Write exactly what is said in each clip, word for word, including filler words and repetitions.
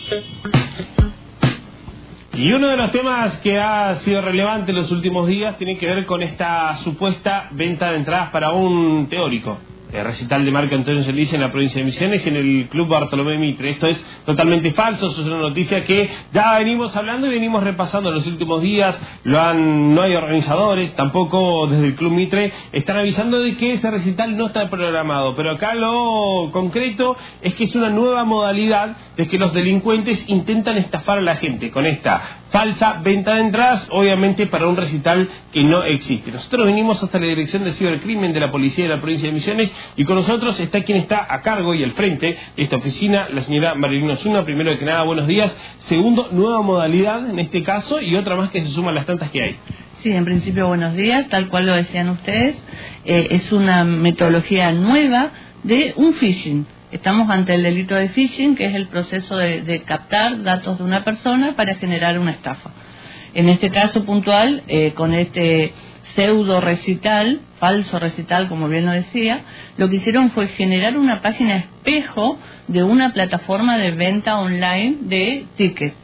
Y uno de los temas que ha sido relevante en los últimos días tiene que ver con esta supuesta venta de entradas para un teórico, el recital de Marco Antonio Solís en la provincia de Misiones, en el Club Bartolomé Mitre. Esto es totalmente falso, eso es una noticia que ya venimos hablando y venimos repasando en los últimos días. Lo han, no hay organizadores, tampoco desde el Club Mitre están avisando de que ese recital no está programado, pero acá lo concreto es que es una nueva modalidad de que los delincuentes intentan estafar a la gente con esta falsa venta de entradas, obviamente para un recital que no existe. Nosotros venimos hasta la Dirección de Cibercrimen de la Policía de la provincia de Misiones y con nosotros está quien está a cargo y al frente de esta oficina, la señora Marilina Osuna. Primero que nada, buenos días. Segundo, nueva modalidad en este caso y otra más que se suma a las tantas que hay. Sí, en principio buenos días, tal cual lo decían ustedes, eh, es una metodología nueva de un phishing. Estamos ante el delito de phishing, que es el proceso de, de captar datos de una persona para generar una estafa. En este caso puntual, eh, con este pseudo recital, falso recital, como bien lo decía, lo que hicieron fue generar una página espejo de una plataforma de venta online de tickets.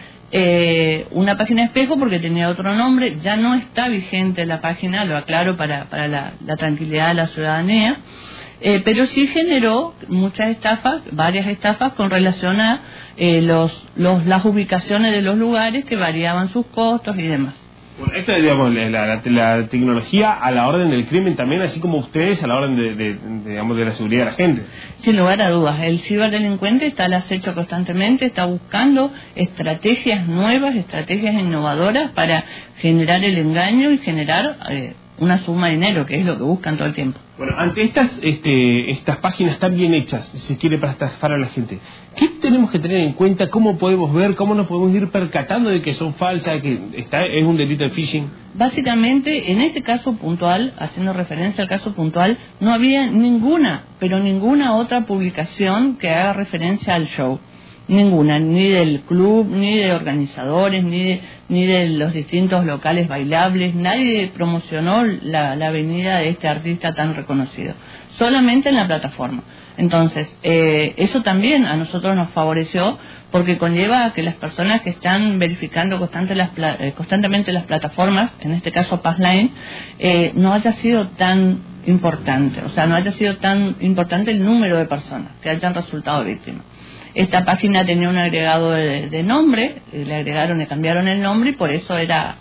Eh, una página espejo porque tenía otro nombre, ya no está vigente la página, lo aclaro para, para la, la tranquilidad de la ciudadanía. Eh, pero sí generó muchas estafas, varias estafas con relación a eh, los, los, las ubicaciones de los lugares que variaban sus costos y demás. Bueno, esto es, digamos, la, la, la tecnología a la orden del crimen también, así como ustedes a la orden de, de, de, digamos, de la seguridad de la gente. Sin lugar a dudas, el ciberdelincuente está al acecho constantemente, está buscando estrategias nuevas, estrategias innovadoras para generar el engaño y generar eh, una suma de dinero, que es lo que buscan todo el tiempo. Bueno, ante estas este, estas páginas tan bien hechas, si se quiere, para estafar a la gente, ¿qué tenemos que tener en cuenta? ¿Cómo podemos ver? ¿Cómo nos podemos ir percatando de que son falsas, de que está, es un delito de phishing? Básicamente, en ese caso puntual, haciendo referencia al caso puntual, no había ninguna, pero ninguna otra publicación que haga referencia al show. Ninguna, ni del club, ni de organizadores, ni de, ni de los distintos locales bailables. Nadie promocionó la, la venida de este artista tan reconocido, solamente en la plataforma. Entonces, eh, eso también a nosotros nos favoreció porque conlleva a que las personas que están verificando constante las, eh, constantemente las plataformas, en este caso Passline, eh, no haya sido tan importante, o sea, no haya sido tan importante el número de personas que hayan resultado víctimas. Esta página tenía un agregado de, de nombre, le agregaron, le cambiaron el nombre y por eso era,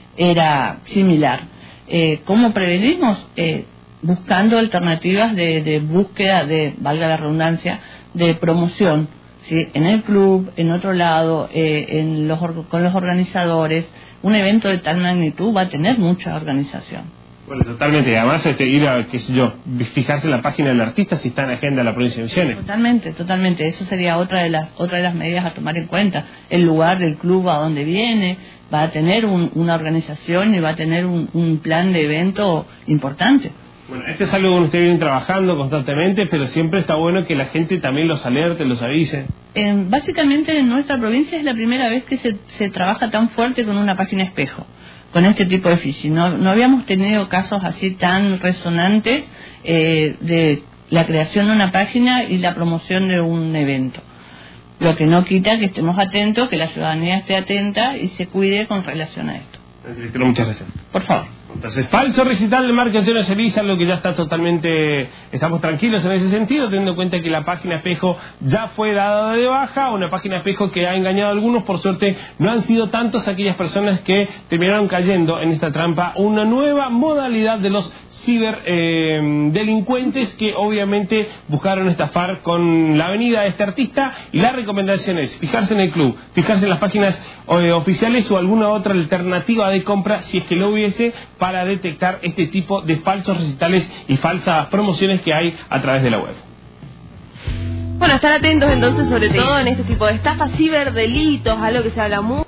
era similar. Eh, ¿Cómo prevenimos? Eh, buscando alternativas de, de búsqueda, de, valga la redundancia, de promoción, ¿sí? En el club, en otro lado, eh, en los, con los organizadores. Un evento de tal magnitud va a tener mucha organización. Bueno, totalmente. Además, este, ir a, qué sé yo, fijarse en la página del artista si está en agenda de la provincia de Misiones. Totalmente, totalmente. Eso sería otra de las otra de las medidas a tomar en cuenta. El lugar del club a donde viene va a tener un, una organización y va a tener un, un plan de evento importante. Bueno, este es algo que ustedes vienen trabajando constantemente, pero siempre está bueno que la gente también los alerte, los avise. Eh, básicamente en nuestra provincia es la primera vez que se, se trabaja tan fuerte con una página espejo, con este tipo de phishing. No, no habíamos tenido casos así tan resonantes eh, de la creación de una página y la promoción de un evento. Lo que no quita que estemos atentos, que la ciudadanía esté atenta y se cuide con relación a esto. Director, muchas gracias. Por favor. Entonces, falso recital de Marco Antonio Solís, algo que ya está totalmente, estamos tranquilos en ese sentido, teniendo en cuenta que la página espejo ya fue dada de baja, una página espejo que ha engañado a algunos. Por suerte no han sido tantos aquellas personas que terminaron cayendo en esta trampa, una nueva modalidad de los ciberdelincuentes eh, que obviamente buscaron estafar con la venida de este artista. Y la recomendación es fijarse en el club, fijarse en las páginas eh, oficiales o alguna otra alternativa de compra, si es que lo hubiese, para detectar este tipo de falsos recitales y falsas promociones que hay a través de la web. Bueno, estar atentos entonces sobre todo en este tipo de estafas, ciberdelitos, algo que se habla mucho.